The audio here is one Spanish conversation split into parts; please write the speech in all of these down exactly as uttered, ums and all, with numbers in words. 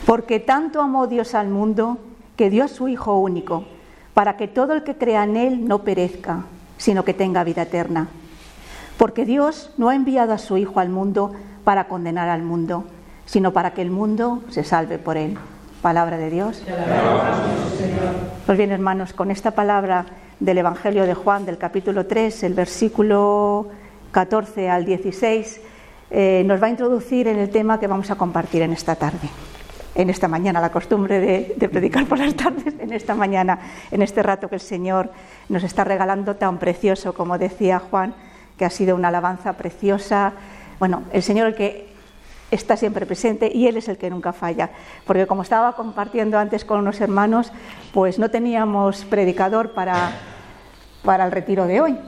Porque tanto amó Dios al mundo que dio a su Hijo único, para que todo el que crea en Él no perezca, sino que tenga vida eterna. Porque Dios no ha enviado a su Hijo al mundo para condenar al mundo, sino para que el mundo se salve por Él. Palabra de Dios. Pues bien, hermanos, con esta palabra del Evangelio de Juan, del capítulo tres, el versículo catorce al dieciséis, eh, nos va a introducir en el tema que vamos a compartir en esta tarde. En esta mañana, la costumbre de, de predicar por las tardes, en esta mañana, en este rato que el Señor nos está regalando tan precioso, como decía Juan, que ha sido una alabanza preciosa. Bueno, el Señor el que está siempre presente y Él es el que nunca falla, porque como estaba compartiendo antes con unos hermanos, pues no teníamos predicador para, para el retiro de hoy.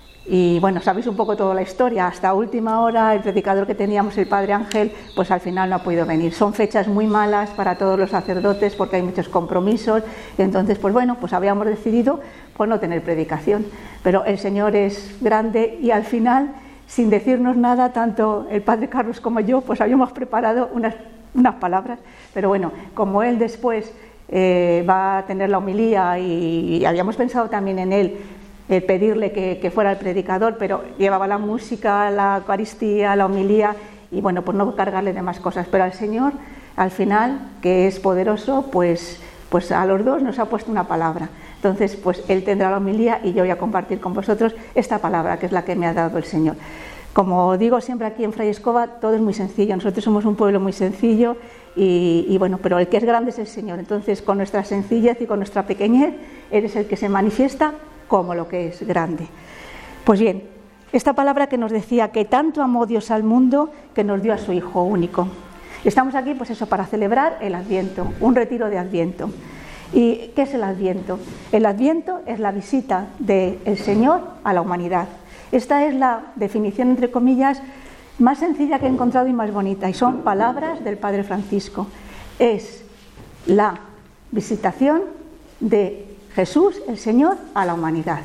Y bueno, sabéis un poco toda la historia. Hasta última hora el predicador que teníamos, el Padre Ángel, pues al final no ha podido venir. Son fechas muy malas para todos los sacerdotes porque hay muchos compromisos. Y entonces, pues bueno, pues habíamos decidido pues no tener predicación. Pero el Señor es grande y al final, sin decirnos nada, tanto el Padre Carlos como yo, pues habíamos preparado unas, unas palabras. Pero bueno, como él después eh, va a tener la homilía y, y habíamos pensado también en él, el pedirle que, que fuera el predicador, pero llevaba la música, la Eucaristía, la homilía, y bueno, pues no cargarle de más cosas. Pero al Señor, al final, que es poderoso, pues, pues a los dos nos ha puesto una palabra. Entonces, pues Él tendrá la homilía y yo voy a compartir con vosotros esta palabra, que es la que me ha dado el Señor. Como digo siempre aquí en Fray Escoba, todo es muy sencillo. Nosotros somos un pueblo muy sencillo y, y bueno, pero el que es grande es el Señor. Entonces, con nuestra sencillez y con nuestra pequeñez, Él es el que se manifiesta como lo que es grande. Pues bien, esta palabra que nos decía que tanto amó Dios al mundo que nos dio a su Hijo único. Estamos aquí pues eso, para celebrar el Adviento, un retiro de Adviento. ¿Y qué es el Adviento? El Adviento es la visita del Señor a la humanidad. Esta es la definición, entre comillas, más sencilla que he encontrado y más bonita, y son palabras del Padre Francisco. Es la visitación de Jesús, el Señor, a la humanidad.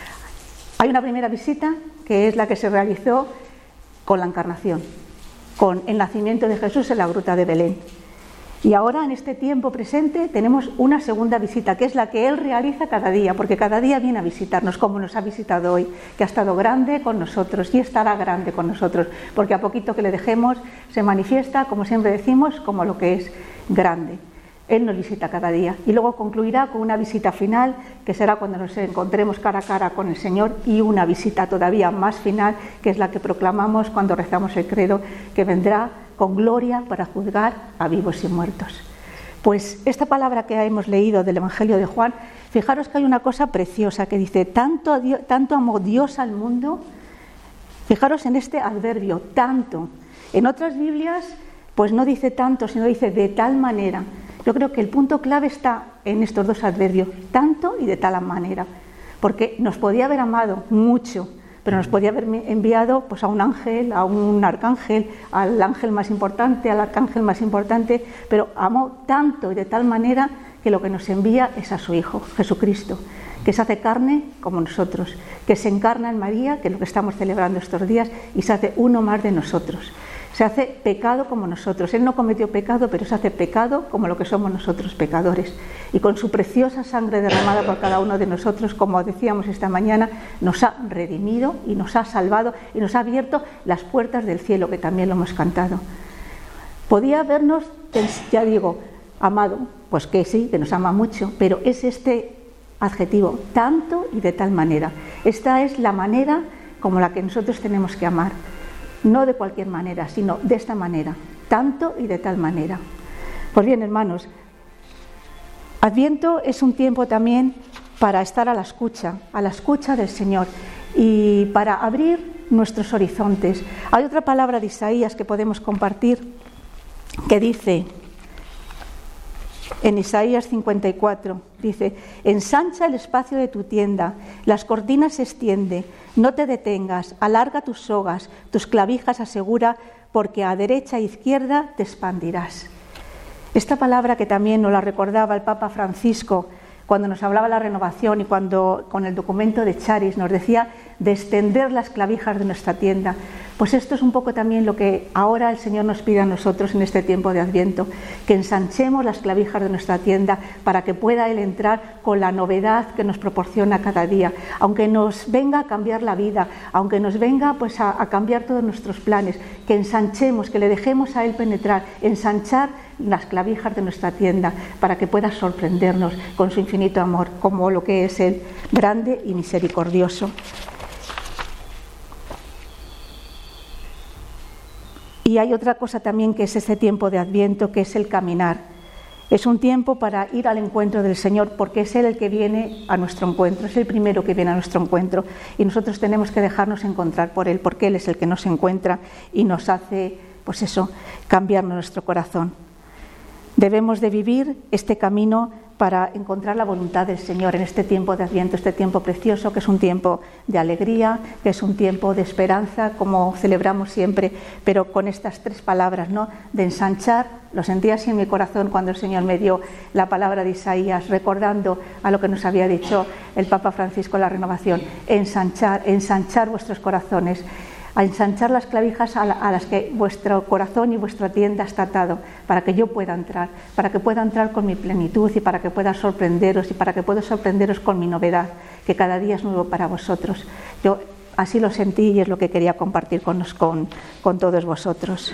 Hay una primera visita que es la que se realizó con la encarnación, con el nacimiento de Jesús en la gruta de Belén. Y ahora, en este tiempo presente, tenemos una segunda visita, que es la que Él realiza cada día, porque cada día viene a visitarnos, como nos ha visitado hoy, que ha estado grande con nosotros y estará grande con nosotros, porque a poquito que le dejemos se manifiesta, como siempre decimos, como lo que es grande. Él nos visita cada día y luego concluirá con una visita final, que será cuando nos encontremos cara a cara con el Señor, y una visita todavía más final, que es la que proclamamos cuando rezamos el credo, que vendrá con gloria para juzgar a vivos y muertos. Pues esta palabra que hemos leído del Evangelio de Juan, fijaros que hay una cosa preciosa que dice, tanto, tanto amó Dios al mundo. Fijaros en este adverbio, tanto. En otras Biblias pues no dice tanto, sino dice de tal manera. Yo creo que el punto clave está en estos dos adverbios, tanto y de tal manera, porque nos podía haber amado mucho, pero nos podía haber enviado pues, a un ángel, a un arcángel, al ángel más importante, al arcángel más importante, pero amó tanto y de tal manera que lo que nos envía es a su Hijo, Jesucristo, que se hace carne como nosotros, que se encarna en María, que es lo que estamos celebrando estos días, y se hace uno más de nosotros. Se hace pecado como nosotros. Él no cometió pecado, pero se hace pecado como lo que somos nosotros, pecadores. Y con su preciosa sangre derramada por cada uno de nosotros, como decíamos esta mañana, nos ha redimido y nos ha salvado y nos ha abierto las puertas del cielo, que también lo hemos cantado. Podía habernos, ya digo, amado, pues que sí, que nos ama mucho, pero es este adjetivo, tanto y de tal manera. Esta es la manera como la que nosotros tenemos que amar. No de cualquier manera, sino de esta manera, tanto y de tal manera. Pues bien, hermanos, Adviento es un tiempo también para estar a la escucha, a la escucha del Señor y para abrir nuestros horizontes. Hay otra palabra de Isaías que podemos compartir que dice, en Isaías cincuenta y cuatro, dice, ensancha el espacio de tu tienda, las cortinas se extiende, no te detengas, alarga tus sogas, tus clavijas asegura, porque a derecha e izquierda te expandirás. Esta palabra que también nos la recordaba el Papa Francisco cuando nos hablaba de la renovación y cuando con el documento de Charis nos decía de extender las clavijas de nuestra tienda. Pues esto es un poco también lo que ahora el Señor nos pide a nosotros en este tiempo de Adviento, que ensanchemos las clavijas de nuestra tienda para que pueda Él entrar con la novedad que nos proporciona cada día, aunque nos venga a cambiar la vida, aunque nos venga pues a, a cambiar todos nuestros planes, que ensanchemos, que le dejemos a Él penetrar, ensanchar las clavijas de nuestra tienda para que pueda sorprendernos con su infinito amor, como lo que es Él, grande y misericordioso. Y hay otra cosa también que es este tiempo de Adviento, que es el caminar. Es un tiempo para ir al encuentro del Señor, porque es Él el que viene a nuestro encuentro, es el primero que viene a nuestro encuentro, y nosotros tenemos que dejarnos encontrar por Él, porque Él es el que nos encuentra y nos hace, pues eso, cambiar nuestro corazón. Debemos de vivir este camino para encontrar la voluntad del Señor en este tiempo de Adviento, este tiempo precioso, que es un tiempo de alegría, que es un tiempo de esperanza, como celebramos siempre, pero con estas tres palabras, ¿no? De ensanchar. Lo sentí así en mi corazón cuando el Señor me dio la palabra de Isaías, recordando a lo que nos había dicho el Papa Francisco en la renovación: ensanchar, ensanchar vuestros corazones, a ensanchar las clavijas a, la, a las que vuestro corazón y vuestra tienda está atado, para que yo pueda entrar, para que pueda entrar con mi plenitud y para que pueda sorprenderos y para que pueda sorprenderos con mi novedad, que cada día es nuevo para vosotros. Yo así lo sentí y es lo que quería compartir con, con, con todos vosotros.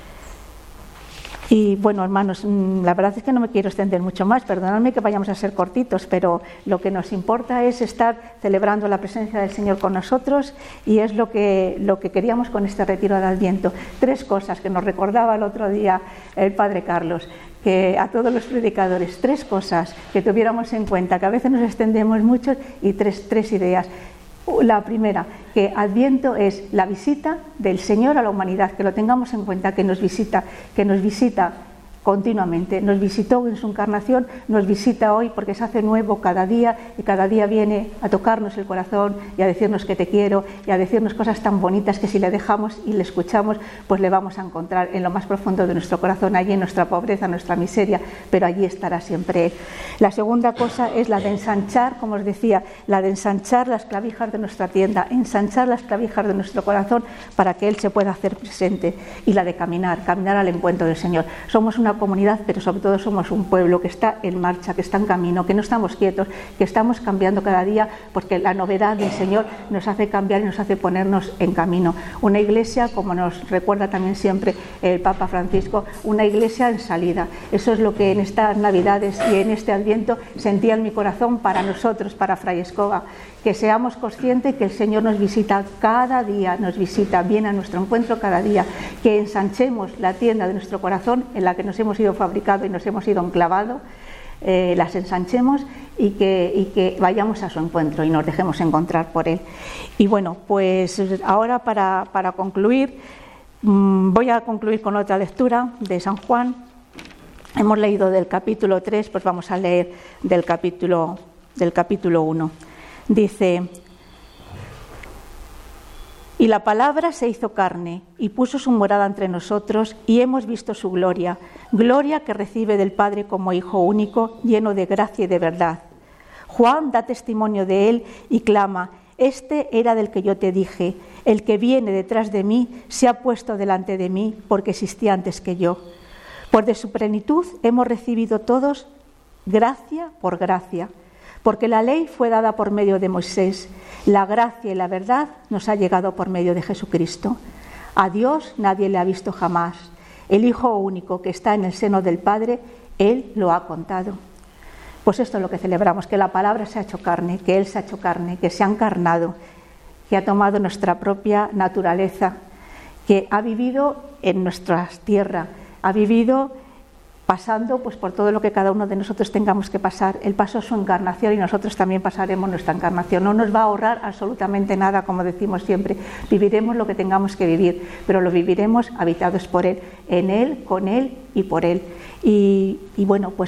Y bueno, hermanos, la verdad es que no me quiero extender mucho más, perdonadme que vayamos a ser cortitos, pero lo que nos importa es estar celebrando la presencia del Señor con nosotros, y es lo que, lo que queríamos con este retiro de Adviento. Tres cosas que nos recordaba el otro día el Padre Carlos, que a todos los predicadores, tres cosas que tuviéramos en cuenta, que a veces nos extendemos mucho, y tres, tres ideas. La primera, que Adviento es la visita del Señor a la humanidad, que lo tengamos en cuenta, que nos visita, que nos visita continuamente. Nos visitó en su encarnación, nos visita hoy porque se hace nuevo cada día, y cada día viene a tocarnos el corazón y a decirnos que te quiero y a decirnos cosas tan bonitas que si le dejamos y le escuchamos, pues le vamos a encontrar en lo más profundo de nuestro corazón, allí en nuestra pobreza, en nuestra miseria, pero allí estará siempre Él. La segunda cosa es la de ensanchar, como os decía, la de ensanchar las clavijas de nuestra tienda, ensanchar las clavijas de nuestro corazón para que Él se pueda hacer presente, y la de caminar, caminar al encuentro del Señor. Somos una comunidad, pero sobre todo somos un pueblo que está en marcha, que está en camino, que no estamos quietos, que estamos cambiando cada día, porque la novedad del Señor nos hace cambiar y nos hace ponernos en camino. Una iglesia, como nos recuerda también siempre el Papa Francisco, una iglesia en salida. Eso es lo que en estas Navidades y en este Adviento sentía en mi corazón para nosotros, para Fray Escoba, que seamos conscientes que el Señor nos visita cada día, nos visita, viene a nuestro encuentro cada día, que ensanchemos la tienda de nuestro corazón en la que nos hemos ido fabricado y nos hemos ido enclavado, eh, las ensanchemos y que, y que vayamos a su encuentro y nos dejemos encontrar por Él. Y bueno, pues ahora para, para concluir, mmm, voy a concluir con otra lectura de San Juan. Hemos leído del capítulo tres, pues vamos a leer del capítulo, del capítulo uno. Dice: y la palabra se hizo carne y puso su morada entre nosotros, y hemos visto su gloria, gloria que recibe del Padre como Hijo único, lleno de gracia y de verdad. Juan da testimonio de él y clama: este era del que yo te dije, el que viene detrás de mí se ha puesto delante de mí, porque existía antes que yo. Pues de su plenitud hemos recibido todos gracia por gracia. Porque la ley fue dada por medio de Moisés, la gracia y la verdad nos ha llegado por medio de Jesucristo. A Dios nadie le ha visto jamás. El Hijo único que está en el seno del Padre, Él lo ha contado. Pues esto es lo que celebramos, que la palabra se ha hecho carne, que Él se ha hecho carne, que se ha encarnado, que ha tomado nuestra propia naturaleza, que ha vivido en nuestra tierra, ha vivido pasando pues por todo lo que cada uno de nosotros tengamos que pasar. Él pasó su encarnación y nosotros también pasaremos nuestra encarnación. No nos va a ahorrar absolutamente nada, como decimos siempre. Viviremos lo que tengamos que vivir, pero lo viviremos habitados por Él, en Él, con Él y por Él. Y, y bueno, pues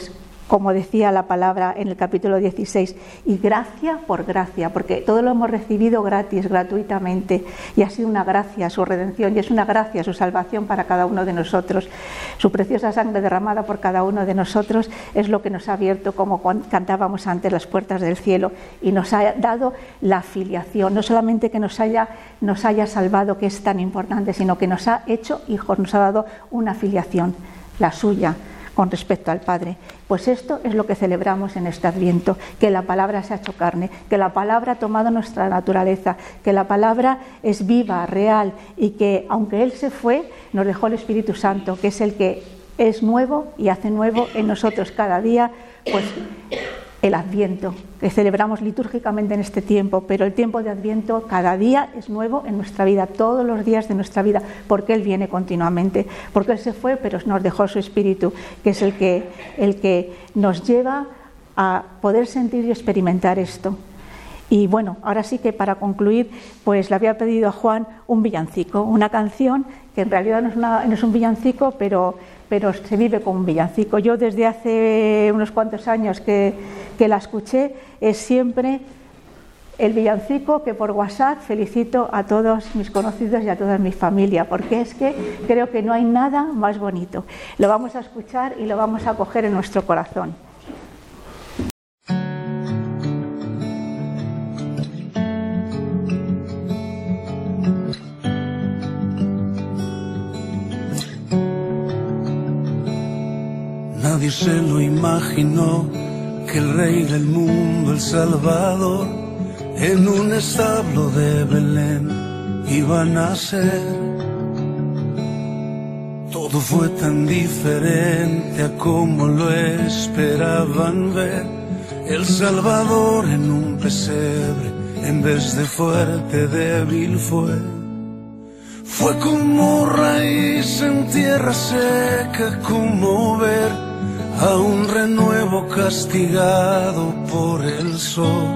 como decía la palabra en el capítulo dieciséis, y gracia por gracia, porque todo lo hemos recibido gratis, gratuitamente, y ha sido una gracia su redención, y es una gracia su salvación para cada uno de nosotros. Su preciosa sangre derramada por cada uno de nosotros es lo que nos ha abierto, como cantábamos antes, las puertas del cielo, y nos ha dado la filiación, no solamente que nos haya, nos haya salvado, que es tan importante, sino que nos ha hecho hijos, nos ha dado una filiación, la suya, con respecto al Padre. Pues esto es lo que celebramos en este Adviento, que la palabra se ha hecho carne, que la palabra ha tomado nuestra naturaleza, que la palabra es viva, real, y que aunque Él se fue, nos dejó el Espíritu Santo, que es el que es nuevo y hace nuevo en nosotros cada día, pues el Adviento, que celebramos litúrgicamente en este tiempo, pero el tiempo de Adviento cada día es nuevo en nuestra vida, todos los días de nuestra vida, porque Él viene continuamente, porque Él se fue, pero nos dejó su Espíritu, que es el que, el que nos lleva a poder sentir y experimentar esto. Y bueno, ahora sí que para concluir, pues le había pedido a Juan un villancico, una canción que en realidad no es, una, no es un villancico, pero, pero se vive como un villancico. Yo desde hace unos cuantos años que, que la escuché, es siempre el villancico que por WhatsApp felicito a todos mis conocidos y a toda mi familia, porque es que creo que no hay nada más bonito. Lo vamos a escuchar y lo vamos a acoger en nuestro corazón. Nadie se lo imaginó que el Rey del mundo, el Salvador, en un establo de Belén iba a nacer. Todo fue tan diferente a como lo esperaban ver. El Salvador en un pesebre, en vez de fuerte, débil fue. Fue como raíz en tierra seca, como ver a un renuevo castigado por el sol.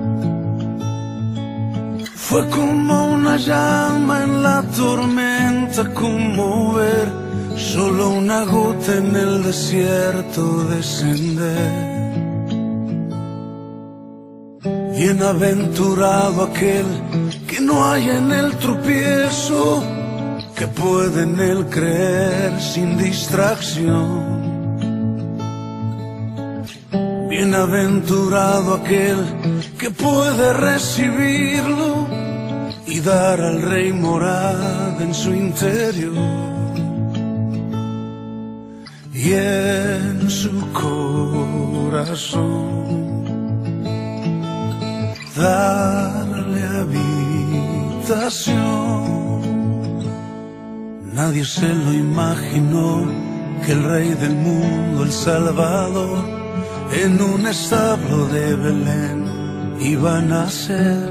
Fue como una llama en la tormenta, como ver solo una gota en el desierto descender. Bienaventurado aquel que no hay en el tropiezo, que puede en él creer sin distracción. Bienaventurado aquel que puede recibirlo y dar al Rey morada en su interior. Y en su corazón darle habitación. Nadie se lo imaginó que el Rey del mundo, el Salvador, en un establo de Belén iba a nacer.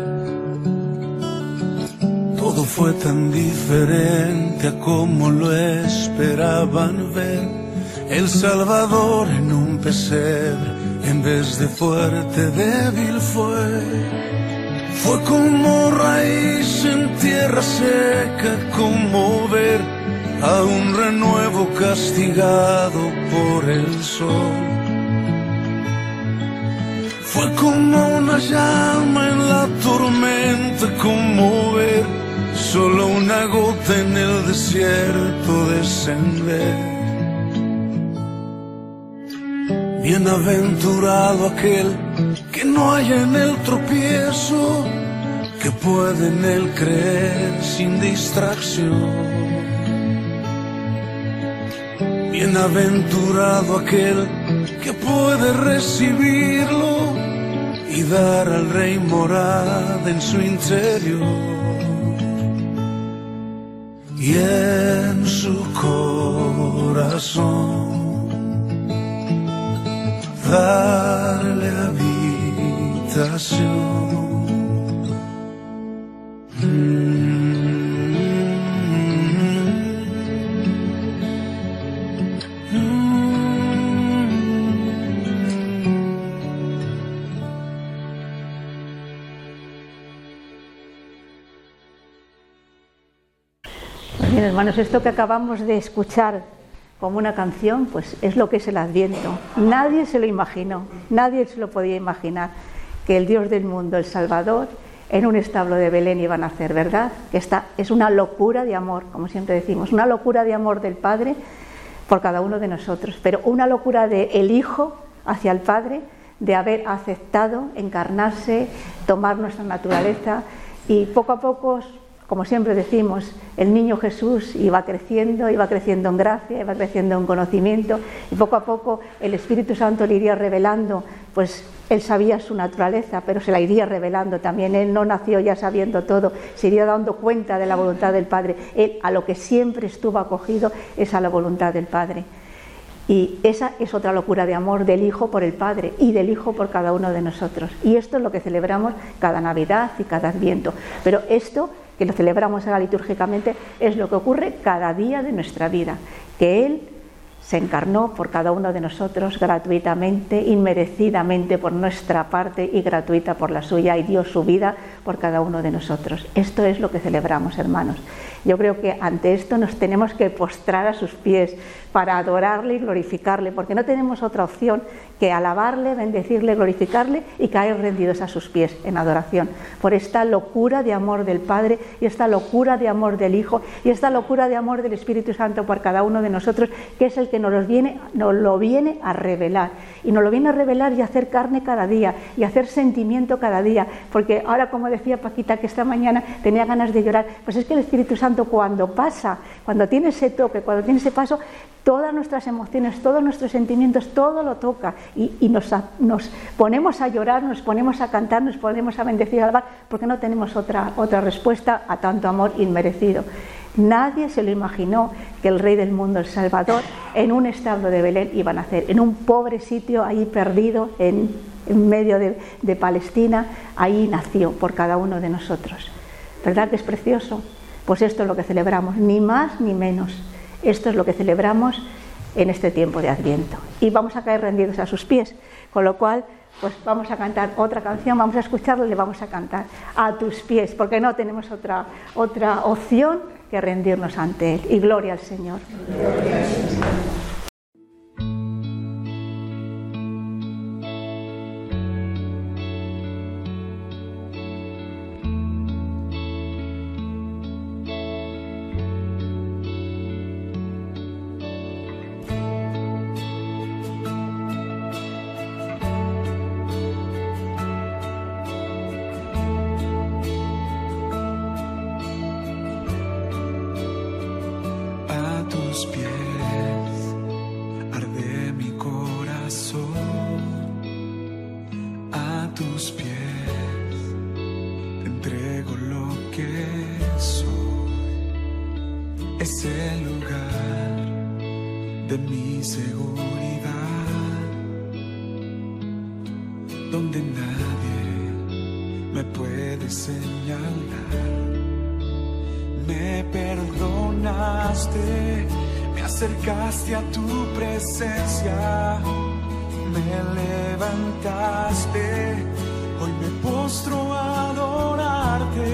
Todo fue tan diferente a como lo esperaban ver. El Salvador en un pesebre, en vez de fuerte, débil fue. Fue como raíz en tierra seca, como ver a un renuevo castigado por el sol. Fue como una llama en la tormenta, como ver solo una gota en el desierto descender. Bienaventurado aquel que no haya en él tropiezo, que puede en él creer sin distracción. Bienaventurado aquel que puede recibirlo y dar al Rey morada en su interior. Y en su corazón darle habitación. Bien, hermanos, esto que acabamos de escuchar como una canción, pues es lo que es el Adviento. Nadie se lo imaginó, nadie se lo podía imaginar, que el Dios del mundo, el Salvador, en un establo de Belén iba a nacer, ¿verdad? Que esta es una locura de amor, como siempre decimos, una locura de amor del Padre por cada uno de nosotros, pero una locura del Hijo hacia el Padre, de haber aceptado encarnarse, tomar nuestra naturaleza, y poco a poco, como siempre decimos, el niño Jesús iba creciendo, iba creciendo en gracia, iba creciendo en conocimiento, y poco a poco el Espíritu Santo le iría revelando, pues él sabía su naturaleza, pero se la iría revelando también. Él no nació ya sabiendo todo, se iría dando cuenta de la voluntad del Padre. Él a lo que siempre estuvo acogido es a la voluntad del Padre. Y esa es otra locura de amor del Hijo por el Padre y del Hijo por cada uno de nosotros. Y esto es lo que celebramos cada Navidad y cada Adviento. Pero esto, que lo celebramos ahora litúrgicamente, es lo que ocurre cada día de nuestra vida, que Él se encarnó por cada uno de nosotros gratuitamente, inmerecidamente por nuestra parte y gratuita por la suya, y dio su vida por cada uno de nosotros. Esto es lo que celebramos, hermanos. Yo creo que ante esto nos tenemos que postrar a sus pies para adorarle y glorificarle, porque no tenemos otra opción que alabarle, bendecirle, glorificarle y caer rendidos a sus pies en adoración, por esta locura de amor del Padre y esta locura de amor del Hijo y esta locura de amor del Espíritu Santo por cada uno de nosotros, que es el que nos, los viene, nos lo viene a revelar, y nos lo viene a revelar y a hacer carne cada día y a hacer sentimiento cada día, porque ahora, como decía Paquita, que esta mañana tenía ganas de llorar, pues es que el Espíritu Santo cuando pasa, cuando tiene ese toque, cuando tiene ese paso, todas nuestras emociones, todos nuestros sentimientos, todo lo toca, y, y nos, nos ponemos a llorar, nos ponemos a cantar, nos ponemos a bendecir y alabar, porque no tenemos otra, otra respuesta a tanto amor inmerecido. Nadie se lo imaginó que el Rey del mundo, el Salvador, en un establo de Belén iba a nacer, en un pobre sitio ahí perdido en, en medio de, de Palestina. Ahí nació por cada uno de nosotros. ¿Verdad que es precioso? Pues esto es lo que celebramos, ni más ni menos. Esto es lo que celebramos en este tiempo de Adviento. Y vamos a caer rendidos a sus pies, con lo cual pues vamos a cantar otra canción, vamos a escucharla y le vamos a cantar a tus pies, porque no tenemos otra, otra opción que rendirnos ante Él. Y gloria al Señor. Gloria al Señor. Acercaste a tu presencia, me levantaste, hoy me postro a adorarte.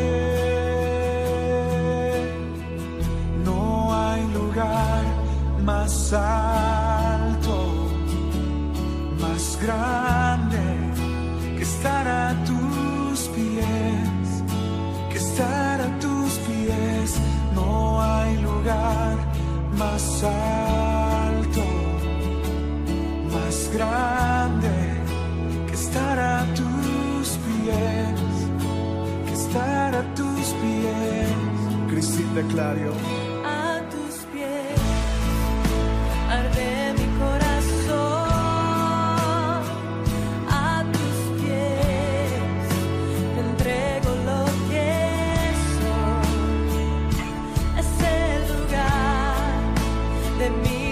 No hay lugar más alto, más grande que estar a tus pies, que estar a tus pies. No hay lugar más alto, más grande que estar a tus pies, que estar a tus pies. Cristina Clario. A tus pies arde mi corazón, a tus pies te entrego lo que soy. Es el lugar de mi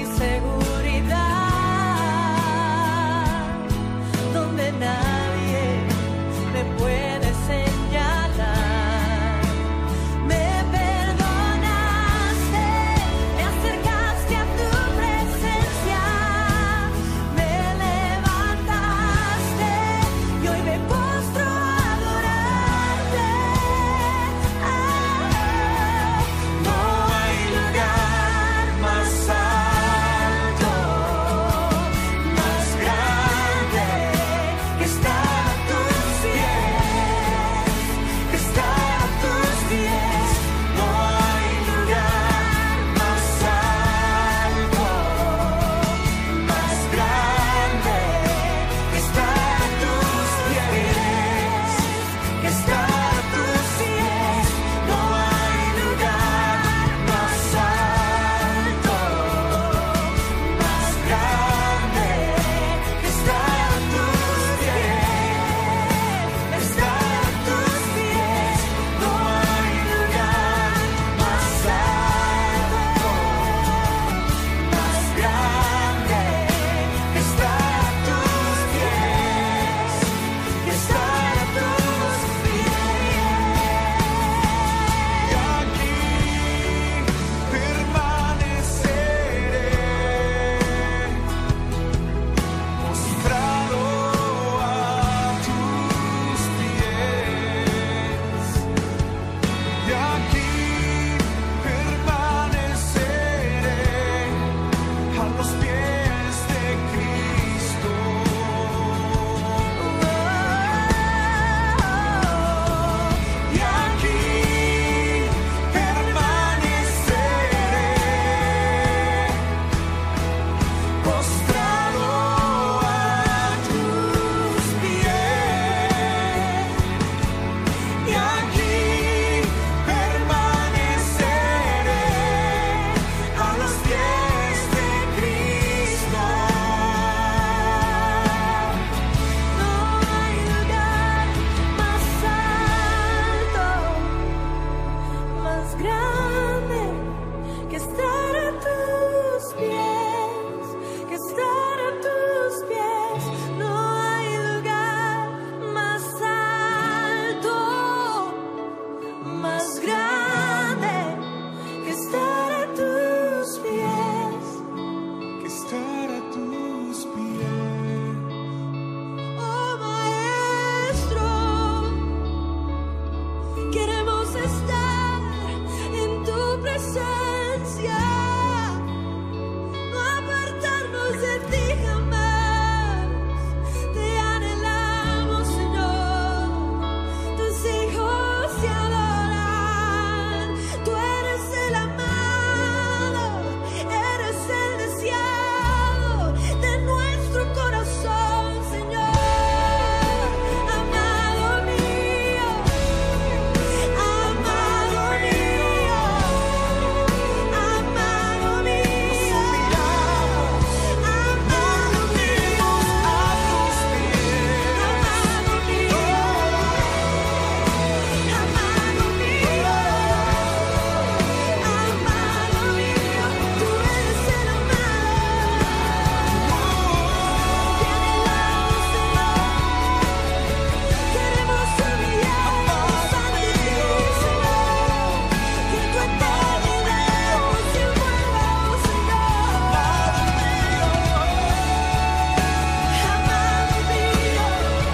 seguridad, donde nadie me puede señalar. Me perdonaste, postrado a tus pies, y aquí permaneceré a los pies de Cristo. No hay lugar más alto, más grande que estar a tus pies, que estar a tus pies. No hay lugar más alto, más grande que estar a tus pies. Que estar a tus pies. Oh Maestro, queremos estar en tu presencia, no apartarnos de ti jamás. Te anhelamos, Señor, tus hijos te adoran. Tú eres el amado, eres el deseado de nuestro corazón, Señor. Amado mío, amado mío, amado mío, amado mío, amado mío, amado mío, amado mío, tú eres el amado. Te anhelamos, Señor, queremos humillarnos ante ti, Señor, que tu eternidad nos envuelva, oh Señor. Amado mío, amado mío,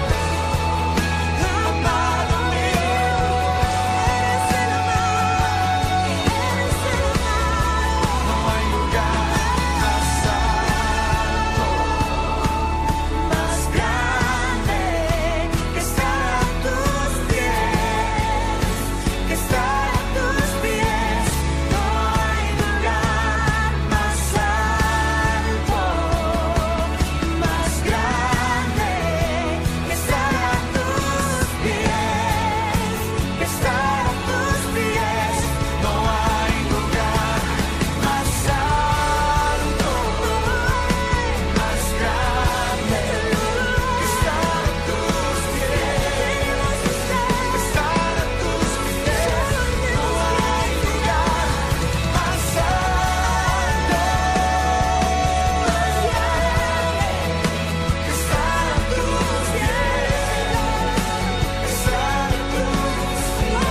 amado mío, eres el amado, eres el amado. No hay lugar más alto, Más grande que estar a tus pies, que estar a tus pies. no hay lugar más alto, Más grande que estar a tus pies, que estar a tus pies, no hay lugar más alto, más grande que estar a tus pies, que estar a tus pies, no hay lugar más alto, más grande que estar a tus pies, que estar a tus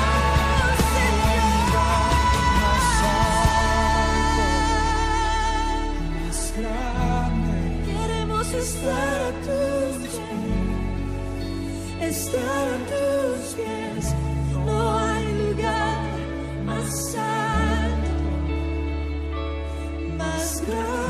pies, más grande. Queremos estar a tus pies, estar a tus pies. No hay lugar más alto, más grande.